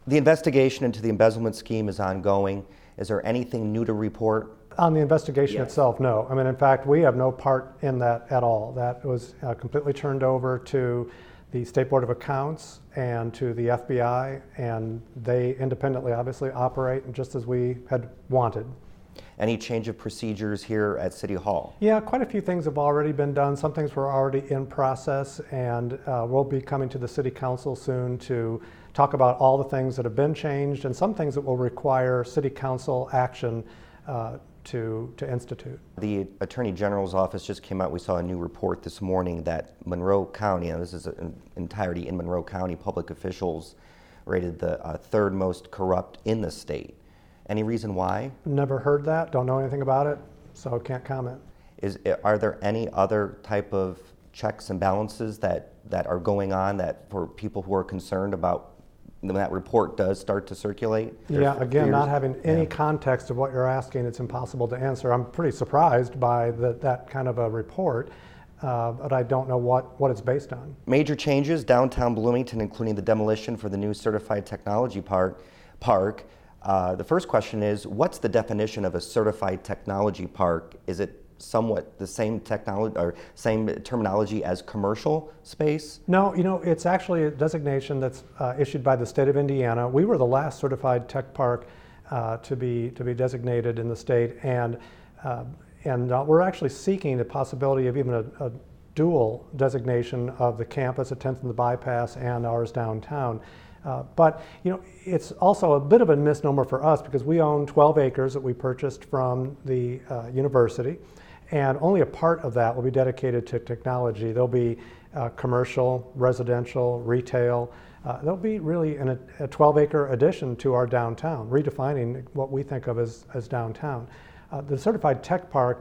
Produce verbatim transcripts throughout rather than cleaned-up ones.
The investigation into the embezzlement scheme is ongoing. Is there anything new to report? On the investigation Yes. itself, no. I mean, in fact, we have no part in that at all. That was uh, completely turned over to the State Board of Accounts and to the F B I, and they independently obviously operate just as we had wanted. Any change of procedures here at City Hall? Yeah, quite a few things have already been done. Some things were already in process, and uh, we'll be coming to the City Council soon to talk about all the things that have been changed and some things that will require City Council action uh, to, to institute. The Attorney General's office just came out. We saw a new report this morning that Monroe County, and this is in entirety in Monroe County, public officials rated the uh, third most corrupt in the state. Any reason why? Never heard that, don't know anything about it, so can't comment. Is, are there any other type of checks and balances that, that are going on that for people who are concerned about when that report does start to circulate? Yeah, again, fears? not having any Yeah. context of what you're asking, it's impossible to answer. I'm pretty surprised by the, that kind of a report, uh, but I don't know what, what it's based on. Major changes downtown Bloomington, including the demolition for the new certified technology park. park. Uh, the first question is, what's the definition of a certified technology park? Is it somewhat the same technology or same terminology as commercial space? No, you know, it's actually a designation that's uh, issued by the state of Indiana. We were the last certified tech park uh, to be to be designated in the state, and uh, and uh, we're actually seeking the possibility of even a, a dual designation of the campus at tenth and the Bypass and ours downtown. Uh, but you know, it's also a bit of a misnomer for us because we own twelve acres that we purchased from the uh, university, and only a part of that will be dedicated to technology. There'll be uh, commercial, residential, retail. Uh, there'll be really an, a twelve acre addition to our downtown, redefining what we think of as, as downtown. Uh, the Certified Tech Park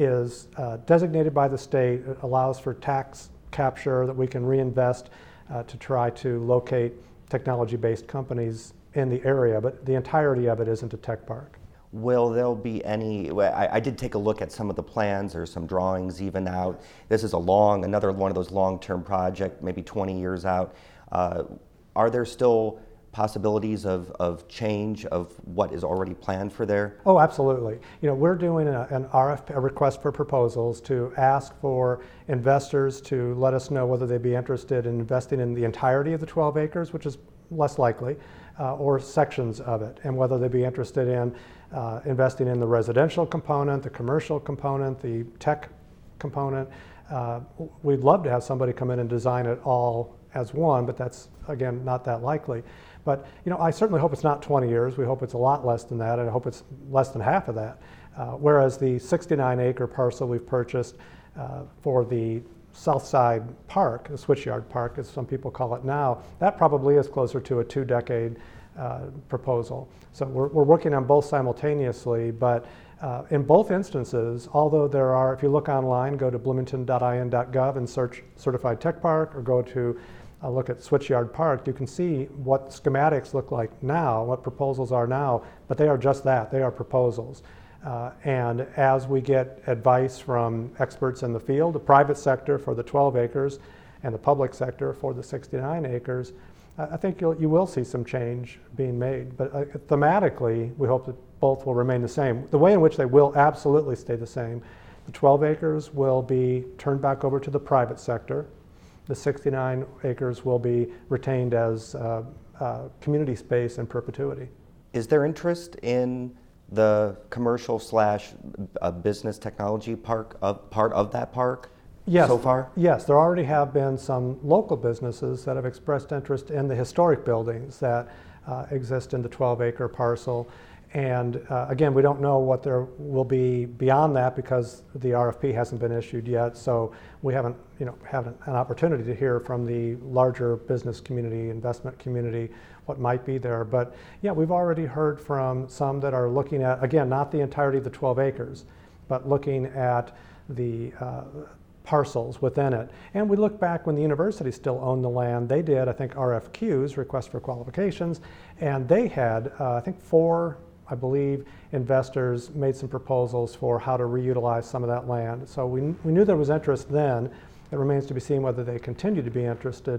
is uh, designated by the state. It allows for tax capture that we can reinvest uh, to try to locate technology-based companies in the area, but the entirety of it isn't a tech park. Will there be any, I, I did take a look at some of the plans or some drawings even out. This is a long, another one of those long-term project, maybe twenty years out. Uh, are there still possibilities of, of change of what is already planned for there? Oh, absolutely. You know, we're doing a, an R F P, a request for proposals, to ask for investors to let us know whether they'd be interested in investing in the entirety of the twelve acres, which is less likely, uh, or sections of it, and whether they'd be interested in uh, investing in the residential component, the commercial component, the tech component. Uh, we'd love to have somebody come in and design it all as one, but that's, again, not that likely. But you know, I certainly hope it's not twenty years. We hope it's a lot less than that, and I hope it's less than half of that. Uh, whereas the sixty-nine acre parcel we've purchased uh, for the South Side Park, the Switchyard Park, as some people call it now, that probably is closer to a two-decade uh, proposal. So we're, we're working on both simultaneously, but uh, in both instances, although there are, if you look online, go to bloomington dot I N dot gov and search Certified Tech Park, or go to Uh, look at Switchyard Park, you can see what schematics look like now, what proposals are now, but they are just that, they are proposals. Uh, and as we get advice from experts in the field, the private sector for the twelve acres and the public sector for the sixty-nine acres, uh, I think you'll, you will see some change being made. But uh, thematically, we hope that both will remain the same. The way in which they will absolutely stay the same, the twelve acres will be turned back over to the private sector. The sixty-nine acres will be retained as uh, uh, community space in perpetuity. Is there interest in the commercial slash uh, business technology park of part of that park? Yes, so far? Yes, there already have been some local businesses that have expressed interest in the historic buildings that uh, exist in the twelve acre parcel. And uh, again, we don't know what there will be beyond that because the R F P hasn't been issued yet. So we haven't, you know, had an opportunity to hear from the larger business community, investment community, what might be there. But yeah, we've already heard from some that are looking at, again, not the entirety of the twelve acres, but looking at the uh, parcels within it. And we look back when the university still owned the land, they did, I think, R F Qs, request for qualifications, and they had, uh, I think, four, I believe, investors made some proposals for how to reutilize some of that land. So we, we knew there was interest then. It remains to be seen whether they continue to be interested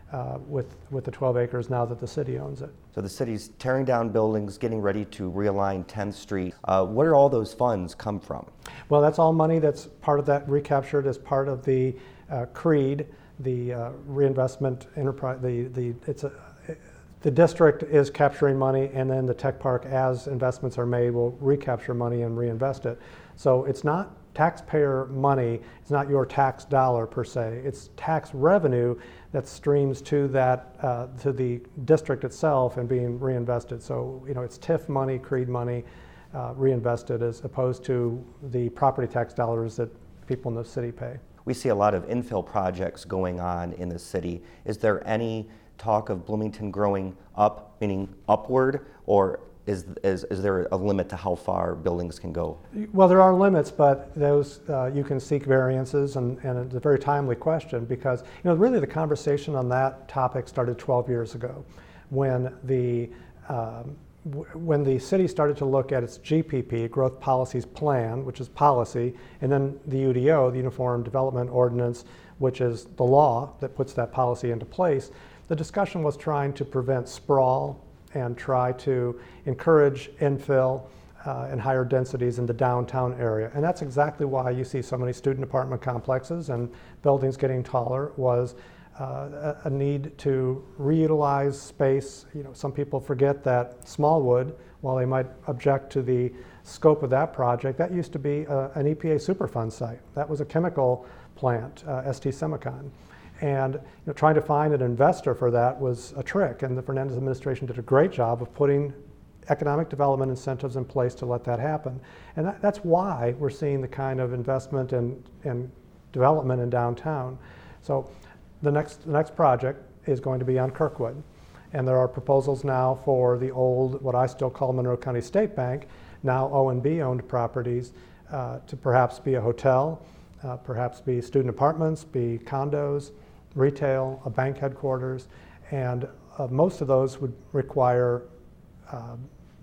uh, with, with the twelve acres now that the city owns it. So the city's tearing down buildings, getting ready to realign tenth Street. Uh, where do all those funds come from? Well, that's all money that's part of that recaptured as part of the uh, CREED, the uh, reinvestment enterprise. The the it's a the district is capturing money, and then the tech park, as investments are made, will recapture money and reinvest it. So it's not taxpayer money. It's not your tax dollar per se. It's tax revenue that streams to that uh, to the district itself and being reinvested. So you know it's T I F money, CREED money, uh, reinvested, as opposed to the property tax dollars that people in the city pay. We see a lot of infill projects going on in the city. Is there any talk of Bloomington growing up, meaning upward, or is, is, is there a limit to how far buildings can go? Well, there are limits, but those uh, you can seek variances, and, and it's a very timely question because you know really the conversation on that topic started twelve years ago when the um, when the city started to look at its G P P, Growth Policies Plan, which is policy, and then the U D O, the Uniform Development Ordinance, which is the law that puts that policy into place. The discussion was trying to prevent sprawl and try to encourage infill uh, and higher densities in the downtown area. And that's exactly why you see so many student apartment complexes and buildings getting taller, was uh, a, a need to reutilize space. You know, some people forget that Smallwood, while they might object to the scope of that project, that used to be a, an E P A Superfund site. That was a chemical plant, uh, S T Semicon. And you know, trying to find an investor for that was a trick, and the Fernandez administration did a great job of putting economic development incentives in place to let that happen. And that, that's why we're seeing the kind of investment and, and development in downtown. So the next, the next project is going to be on Kirkwood. And there are proposals now for the old, what I still call Monroe County State Bank, now O and B owned properties, uh, to perhaps be a hotel, uh, perhaps be student apartments, be condos, retail, a bank headquarters, and uh, most of those would require uh,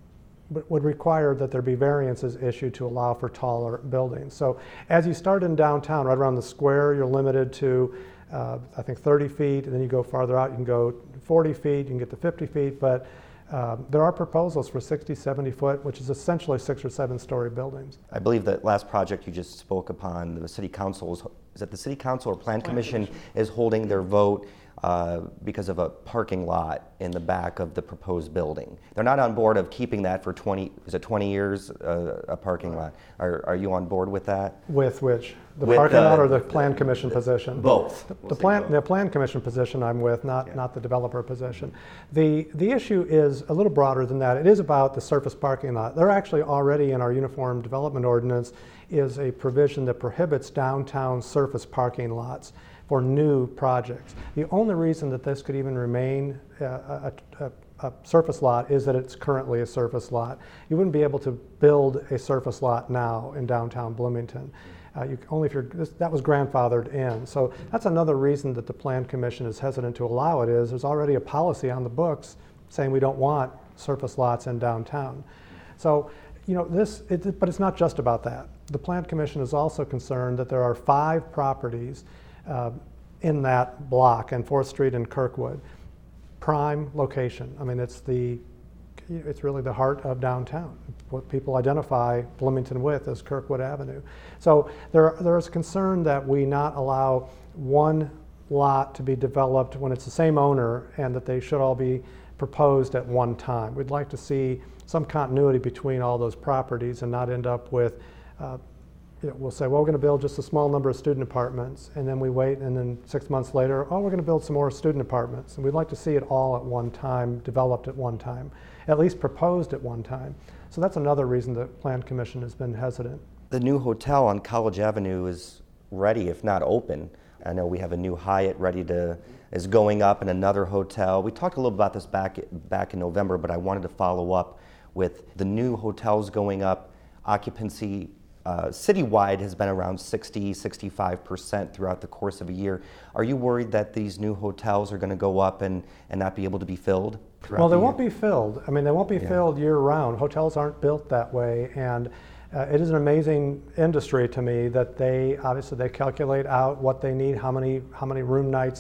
would require that there be variances issued to allow for taller buildings. So as you start in downtown, right around the square, you're limited to uh, I think thirty feet, and then you go farther out, you can go forty feet, you can get to fifty feet, but um, there are proposals for sixty, seventy foot, which is essentially six or seven story buildings. I believe that last project you just spoke upon, the city council, is, is it the city council or plan commission, commission is holding their vote uh, because of a parking lot in the back of the proposed building. They're not on board of keeping that for twenty, is it twenty years, uh, a parking lot? Are, are you on board with that? With which? The with parking the, lot or the plan commission the, position? Both. The, We'll the plan, both. the plan commission position I'm with, not, yeah. not the developer position. The, the issue is a little broader than that. It is about the surface parking lot. There actually already in our Uniform Development Ordinance is a provision that prohibits downtown surface parking lots for new projects. The only reason that this could even remain uh, a, a, a surface lot is that it's currently a surface lot. You wouldn't be able to build a surface lot now in downtown Bloomington. Uh, you, only if you're, this, that was grandfathered in. So that's another reason that the Plan Commission is hesitant to allow it, is there's already a policy on the books saying we don't want surface lots in downtown. So, you know, this, it, but it's not just about that. The Plan Commission is also concerned that there are five properties uh, in that block, and fourth Street and Kirkwood. Prime location. I mean, it's the, it's really the heart of downtown. What people identify Bloomington with is Kirkwood Avenue. So there, there is concern that we not allow one lot to be developed when it's the same owner, and that they should all be proposed at one time. We'd like to see some continuity between all those properties and not end up with, uh, you know, we'll say, well, we're going to build just a small number of student apartments, and then we wait, and then six months later, oh, we're going to build some more student apartments. And we'd like to see it all at one time, developed at one time, at least proposed at one time. So that's another reason the Plan Commission has been hesitant. The new hotel on College Avenue is ready, if not open. I know we have a new Hyatt ready to, is going up, and another hotel. We talked a little about this back, back in November, but I wanted to follow up with the new hotels going up. Occupancy uh, citywide has been around sixty, sixty-five percent throughout the course of a year. Are you worried that these new hotels are going to go up and, and not be able to be filled? Well, they the won't be filled. I mean, they won't be yeah. filled year round. Hotels aren't built that way, and uh, it is an amazing industry to me that they, obviously they calculate out what they need, how many, how many room nights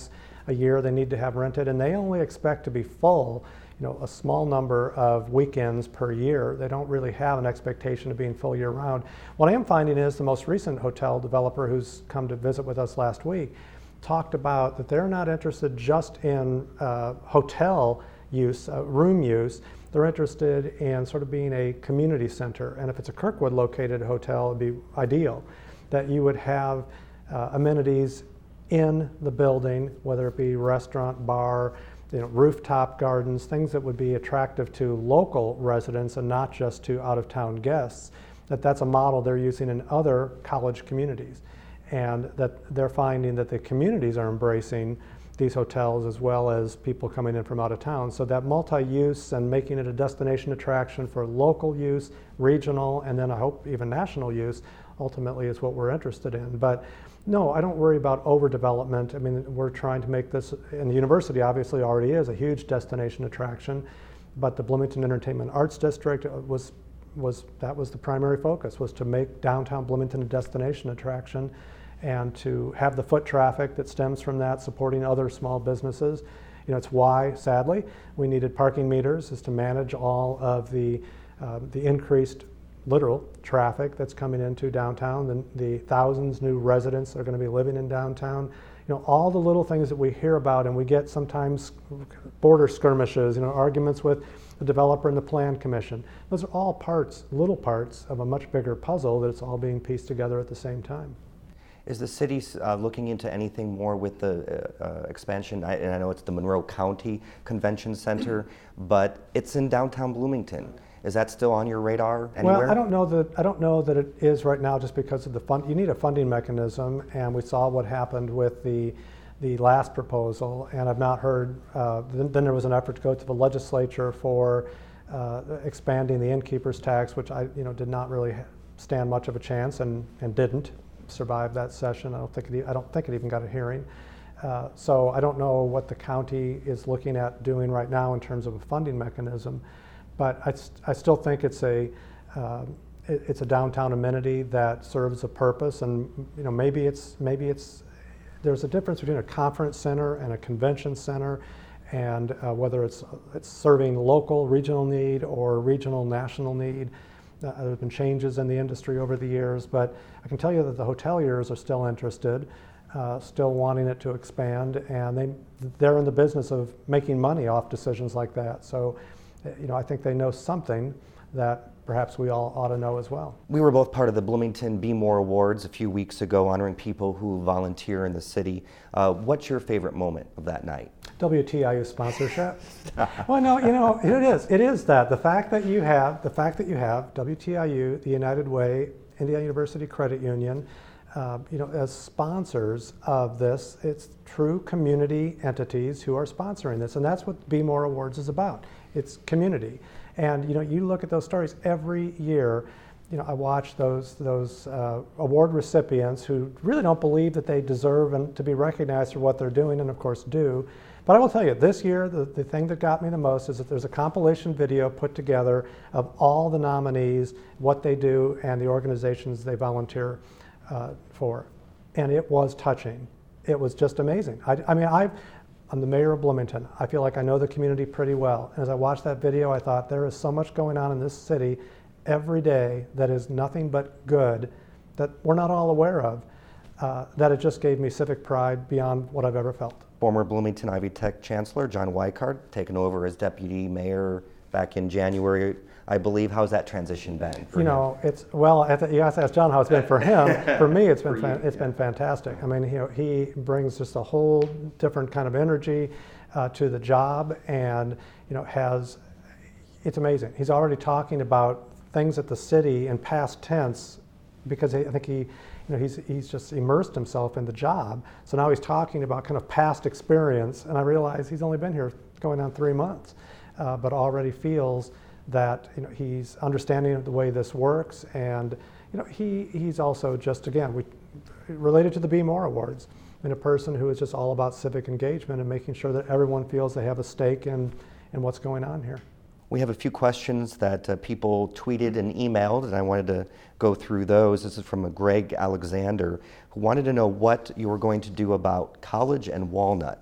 a year they need to have rented, and they only expect to be full, you know, a small number of weekends per year. They don't really have an expectation of being full year round. What I am finding is the most recent hotel developer who's come to visit with us last week talked about that they're not interested just in uh, hotel use, uh, room use. They're interested in sort of being a community center. And if it's a Kirkwood located hotel, it'd be ideal that you would have uh, amenities in the building, whether it be restaurant, bar, you know, rooftop gardens, things that would be attractive to local residents and not just to out-of-town guests. That that's a model they're using in other college communities, and that they're finding that the communities are embracing these hotels as well as people coming in from out of town. So that multi-use and making it a destination attraction for local use, regional, and then I hope even national use ultimately is what we're interested in. But no, I don't worry about overdevelopment. I mean, we're trying to make this, and the university obviously already is a huge destination attraction, but the Bloomington Entertainment Arts District was, was that was the primary focus, was to make downtown Bloomington a destination attraction and to have the foot traffic that stems from that supporting other small businesses. You know, it's why, sadly, we needed parking meters, is to manage all of the, uh, the increased literal traffic that's coming into downtown, the, the thousands new residents that are going to be living in downtown. You know, all the little things that we hear about, and we get sometimes border skirmishes, you know, arguments with the developer and the plan commission. Those are all parts, little parts of a much bigger puzzle that's all being pieced together at the same time. Is the city uh, looking into anything more with the uh, uh, expansion? I, and I know it's the Monroe County Convention Center, but it's in downtown Bloomington. Is that still on your radar anywhere? Well, I don't know that I don't know that it is right now, just because of the fund. You need a funding mechanism, and we saw what happened with the the last proposal. And I've not heard. Uh, then, then there was an effort to go to the legislature for uh, expanding the innkeeper's tax, which I you know did not really stand much of a chance, and and didn't survive that session. I don't think it, I don't think it even got a hearing. Uh, so I don't know what the county is looking at doing right now in terms of a funding mechanism. But I, st- I still think it's a uh, it, it's a downtown amenity that serves a purpose, and you know maybe it's maybe it's there's a difference between a conference center and a convention center, and uh, whether it's it's serving local, regional need or regional, national need. Uh, there have been changes in the industry over the years, but I can tell you that the hoteliers are still interested, uh, still wanting it to expand, and they they're in the business of making money off decisions like that. So. You know, I think they know something that perhaps we all ought to know as well. We were both part of the Bloomington Be More Awards a few weeks ago, honoring people who volunteer in the city. Uh, what's your favorite moment of that night? W T I U sponsorship. Well, no, you know, it is. It is that the fact that you have the fact that you have W T I U, the United Way, Indiana University Credit Union, uh, you know, as sponsors of this. It's true community entities who are sponsoring this, and that's what Be More Awards is about. It's community. And you know, you look at those stories every year. You know, I watch those those uh, award recipients who really don't believe that they deserve and to be recognized for what they're doing, and of course do. But I will tell you, this year, the, the thing that got me the most is that there's a compilation video put together of all the nominees, what they do, and the organizations they volunteer uh, for. And it was touching. It was just amazing. I, I mean, I've I'm the mayor of Bloomington. I feel like I know the community pretty well. And as I watched that video, I thought there is so much going on in this city every day that is nothing but good that we're not all aware of, uh, that it just gave me civic pride beyond what I've ever felt. Former Bloomington Ivy Tech Chancellor John Weickart taken over as deputy mayor back in January, I believe. How's that transition been for you know, him? It's, well, at the, you have to ask John how it's been for him. For me, it's been fan, it's yeah. been fantastic. I mean, you know, he brings just a whole different kind of energy uh, to the job, and you know, has, it's amazing. He's already talking about things at the city in past tense, because I think he, you know, he's he's just immersed himself in the job. So now he's talking about kind of past experience, and I realize he's only been here going on three months, uh, but already feels that you know he's understanding of the way this works, and you know he he's also just again we related to the Be More Awards, I mean, a person who is just all about civic engagement and making sure that everyone feels they have a stake in in what's going on here. We have a few questions that uh, people tweeted and emailed, and I wanted to go through those. This is from a Greg Alexander, who wanted to know what you were going to do about College and Walnut.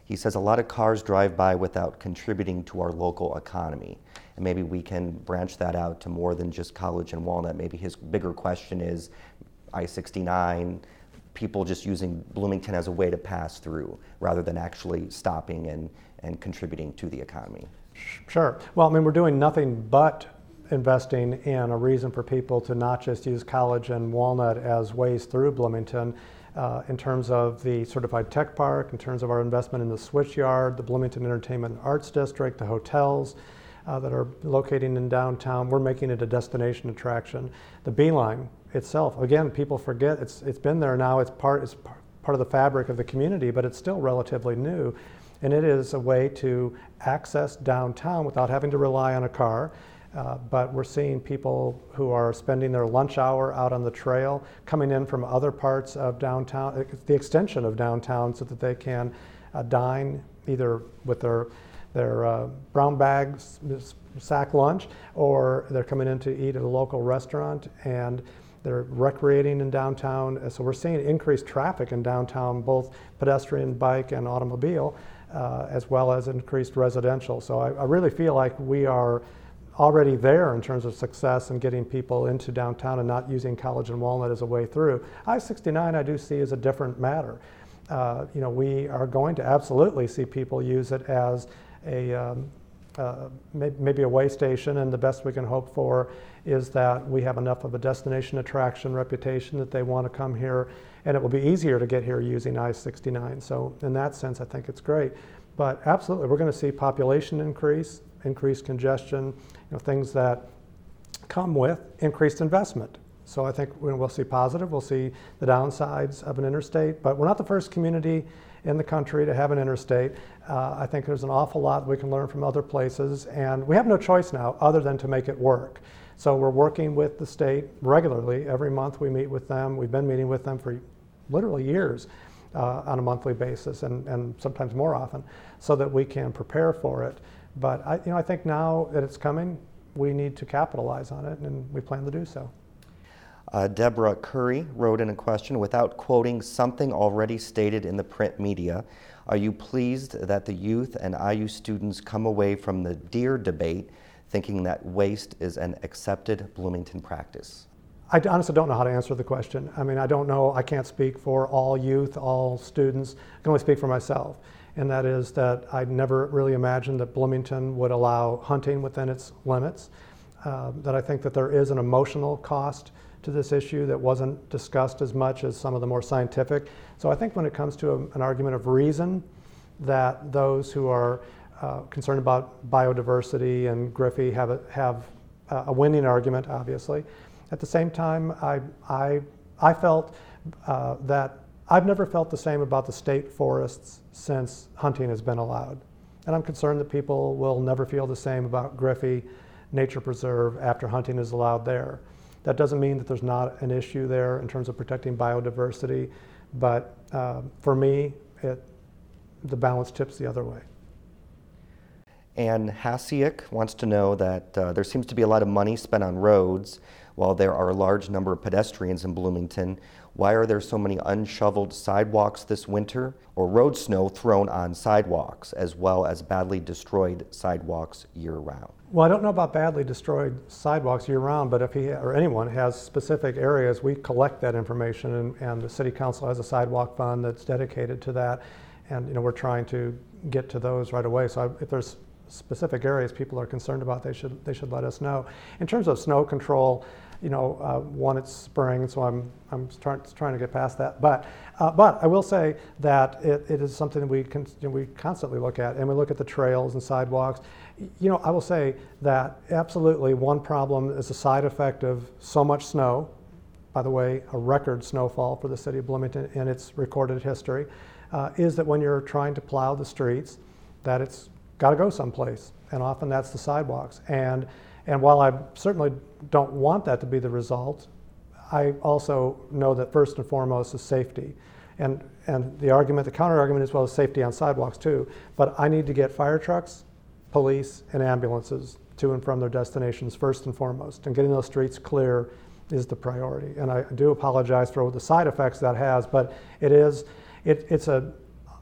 He says a lot of cars drive by without contributing to our local economy. And maybe we can branch that out to more than just College and Walnut. Maybe his bigger question is I sixty-nine, people just using Bloomington as a way to pass through rather than actually stopping and, and contributing to the economy. Sure. Well, I mean, we're doing nothing but investing in a reason for people to not just use College and Walnut as ways through Bloomington. Uh, in terms of the Certified Tech Park, in terms of our investment in the Switch Yard, the Bloomington Entertainment and Arts District, the hotels uh, that are locating in downtown, we're making it a destination attraction. The Beeline itself, again, people forget it's it's been there now. It's part it's part of the fabric of the community, but it's still relatively new, and it is a way to access downtown without having to rely on a car. Uh, but we're seeing people who are spending their lunch hour out on the trail, coming in from other parts of downtown, the extension of downtown, so that they can uh, dine either with their their uh, brown bags, sack lunch, or they're coming in to eat at a local restaurant, and they're recreating in downtown. So we're seeing increased traffic in downtown, both pedestrian, bike, and automobile, uh, as well as increased residential. So I, I really feel like we are already there in terms of success in getting people into downtown and not using College and Walnut as a way through. I sixty-nine I do see as a different matter. Uh, you know, we are going to absolutely see people use it as a um, uh, may, maybe a way station, and the best we can hope for is that we have enough of a destination attraction reputation that they want to come here, and it will be easier to get here using I sixty-nine. So in that sense, I think it's great. But absolutely, we're going to see population increase, increased congestion, you know, things that come with increased investment. So I think we'll see positive, we'll see the downsides of an interstate, but we're not the first community in the country to have an interstate. Uh, I think there's an awful lot we can learn from other places, and we have no choice now other than to make it work. So we're working with the state regularly. Every month we meet with them. We've been meeting with them for literally years uh, on a monthly basis, and, and sometimes more often, so that we can prepare for it. But I, you know, I think now that it's coming, we need to capitalize on it, and we plan to do so. Uh, Deborah Curry wrote in a question, without quoting something already stated in the print media, are you pleased that the youth and I U students come away from the DEER debate thinking that waste is an accepted Bloomington practice? I honestly don't know how to answer the question. I mean, I don't know, I can't speak for all youth, all students. I can only speak for myself. And that is that I never really imagined that Bloomington would allow hunting within its limits. Uh, that I think that there is an emotional cost to this issue that wasn't discussed as much as some of the more scientific. So I think when it comes to a, an argument of reason, that those who are uh, concerned about biodiversity and Griffey have a, have a winning argument, obviously. At the same time, I, I, I felt uh, that I've never felt the same about the state forests since hunting has been allowed. And I'm concerned that people will never feel the same about Griffey Nature Preserve after hunting is allowed there. That doesn't mean that there's not an issue there in terms of protecting biodiversity, but uh, for me, it, the balance tips the other way. Ann Hasiak wants to know that uh, there seems to be a lot of money spent on roads while there are a large number of pedestrians in Bloomington. Why are there so many unshoveled sidewalks this winter, or road snow thrown on sidewalks, as well as badly destroyed sidewalks year-round? Well, I don't know about badly destroyed sidewalks year-round, but if he or anyone has specific areas, we collect that information, and, and the City Council has a sidewalk fund that's dedicated to that, and you know we're trying to get to those right away. So I, if there's specific areas people are concerned about, they should they should let us know. In terms of snow control, you know, uh, one, it's spring, so I'm I'm trying trying to get past that. But uh, but I will say that it, it is something that we can you know, we constantly look at, and we look at the trails and sidewalks. You know, I will say that absolutely one problem is a side effect of so much snow. By the way, a record snowfall for the city of Bloomington in its recorded history, uh, is that when you're trying to plow the streets, that it's got to go someplace, and often that's the sidewalks. And and while I certainly don't want that to be the result, I also know that first and foremost is safety. And and the argument, the counter argument is, well, is safety on sidewalks too. But I need to get fire trucks, police, and ambulances to and from their destinations first and foremost. And getting those streets clear is the priority. And I do apologize for the side effects that has, but it is, it, it's a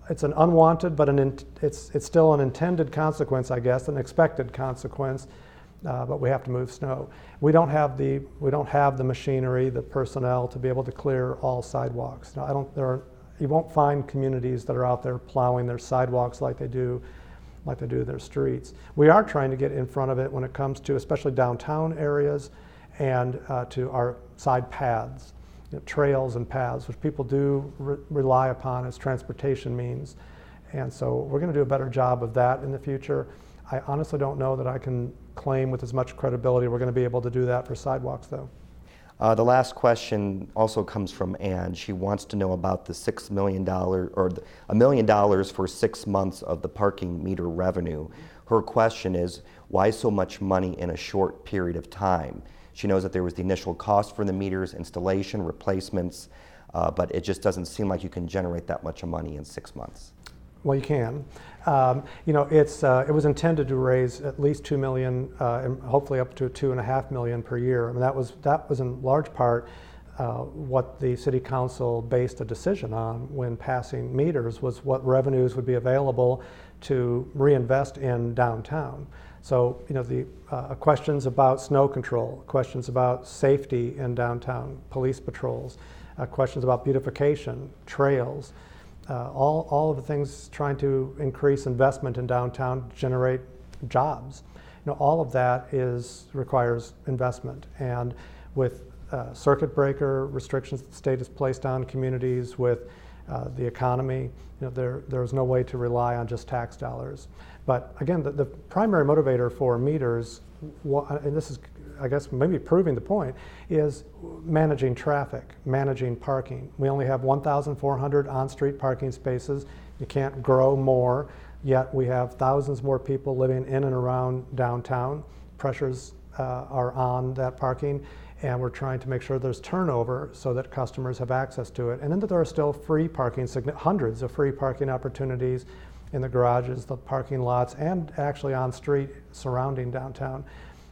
it's an unwanted, but an in, it's it's still an intended consequence, I guess, an expected consequence. Uh, but we have to move snow. We don't have the we don't have the machinery, the personnel to be able to clear all sidewalks. Now, I don't. There are, you won't find communities that are out there plowing their sidewalks like they do, like they do their streets. We are trying to get in front of it when it comes to especially downtown areas, and uh, to our side paths, you know, trails and paths, which people do re- rely upon as transportation means. And so we're going to do a better job of that in the future. I honestly don't know that I can claim with as much credibility we're going to be able to do that for sidewalks, though. Uh, the last question also comes from Ann. She wants to know about the six million dollars or the, a million dollars for six months of the parking meter revenue. Her question is, why so much money in a short period of time? She knows that there was the initial cost for the meters, installation, replacements, uh, but it just doesn't seem like you can generate that much money in six months. Well, you can. Um, you know, it's uh, it was intended to raise at least two million, uh, and hopefully up to two and a half million per year. I mean, that was that was in large part uh, what the city council based a decision on when passing meters, was what revenues would be available to reinvest in downtown. So, you know, the uh, questions about snow control, questions about safety in downtown, police patrols, uh, questions about beautification, trails. Uh, all, all of the things trying to increase investment in downtown, generate jobs. You know, all of that is requires investment. And with uh, circuit breaker restrictions that the state has placed on communities, with uh, the economy, you know, there there's no way to rely on just tax dollars. But again, the, the primary motivator for meters, and this is, I guess, maybe proving the point, is managing traffic, managing parking. We only have one thousand four hundred on-street parking spaces. You can't grow more, yet we have thousands more people living in and around downtown. Pressures uh, are on that parking, and we're trying to make sure there's turnover so that customers have access to it. And then there are still free parking, hundreds of free parking opportunities in the garages, the parking lots, and actually on street surrounding downtown.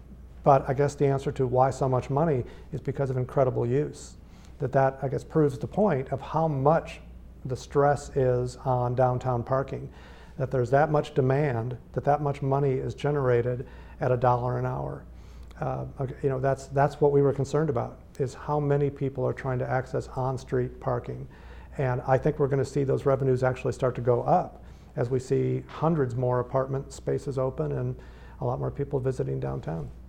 But I guess the answer to why so much money is because of incredible use. That that, I guess, proves the point of how much the stress is on downtown parking. That there's that much demand, that that much money is generated at a dollar an hour. Uh, you know, that's that's what we were concerned about, is how many people are trying to access on-street parking. And I think we're going to see those revenues actually start to go up as we see hundreds more apartment spaces open and a lot more people visiting downtown.